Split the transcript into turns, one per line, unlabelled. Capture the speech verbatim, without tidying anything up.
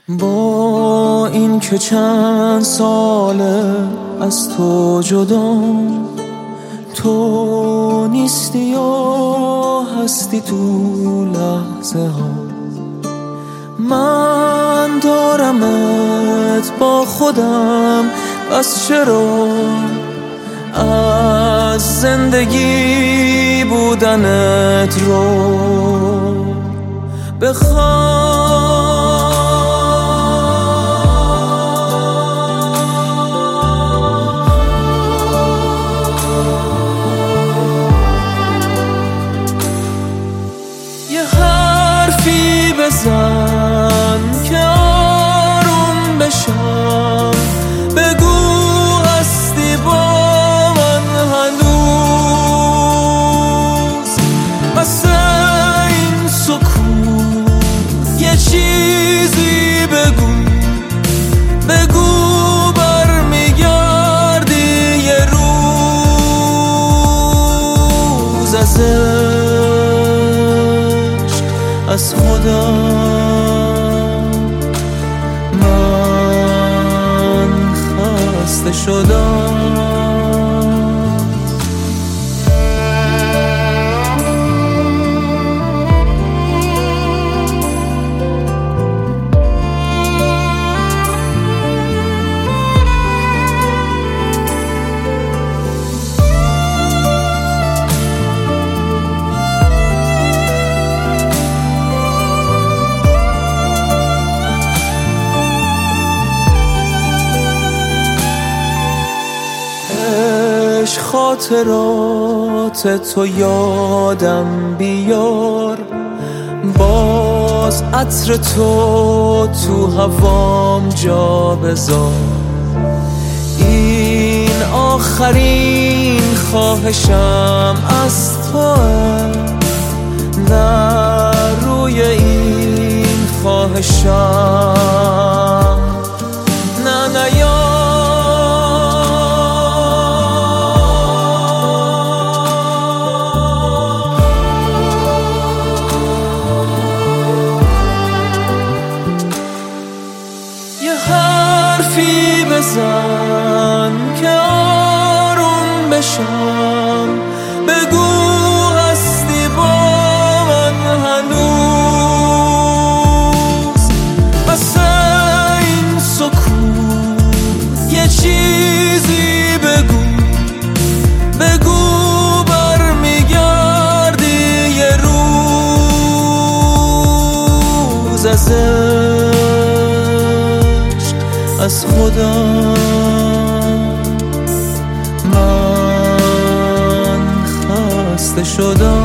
با این که چند ساله از تو جدا، تو نیستی یا هستی تو لحظه ها. من دارمت با خودم، پس چرا از زندگی بودنت رو بخوام. یه حرفی بزن که آروم بشم، بگو هستی با من هنوز. واسه این سکوت یه چیزی بگو، بگو برمیگردی یه روز از از خودم. من خسته شدم. خاطرات تو یادم بیار، باز عطر تو تو هوام جا بذار. این آخرین خواهشم از توه، نه روی این خواهشم نه نیا. حرفی بزن که آروم بشم، بگو هستی با من هنوز. واسه این سکوت یه چیزی بگو، بگو برمیگردی یه روز از از خودم. من خسته شدم.